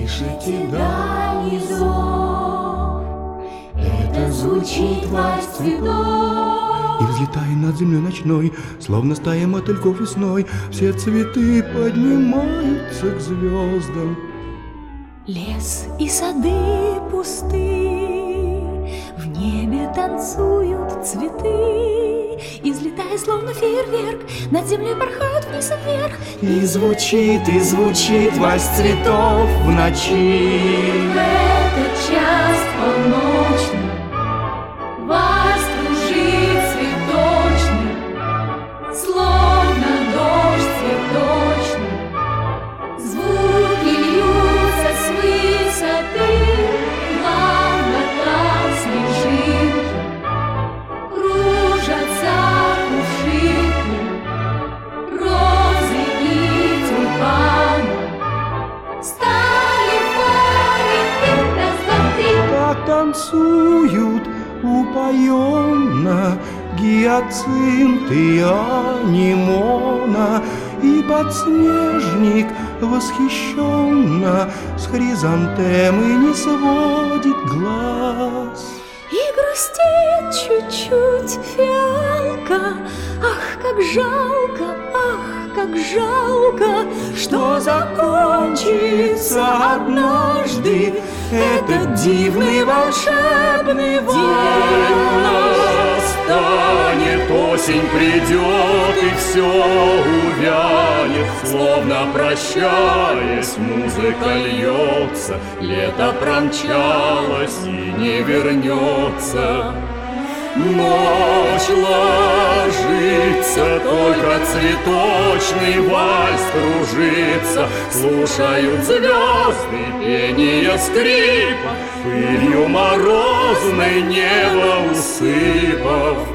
Слышите дальний зов? Это звучит вальс цветов. И взлетая над землей ночной, словно стая мотыльков весной, все цветы поднимаются к звездам. Лес и сады пусты, в небе танцуют цветы, и взлетая словно фейерверк, над землей порхают вниз и вверх. И звучит вальс цветов в ночи. В этот час полночный вальс кружит цветочный, словно дождь цветочный. Звуки льются с высоты, плавно там снежинки, кружатся кувшинки, розы и тюльпаны. Стали парень, раз, два, три. Так танцуют упоенно гиацинт и анимона, и подснежник восхищенно с хризантемы не сводит глаз. И грустит чуть-чуть фиалка. Ах, как жалко, что закончится однажды этот дивный волшебный вальс. Настанет, осень придет, и все увянет, словно прощаясь, музыка льется, лето промчалось и не вернется. Ночь ложится, только цветочный вальс кружится, слушают звезды пение скрипа, пылью морозной небо усыпав.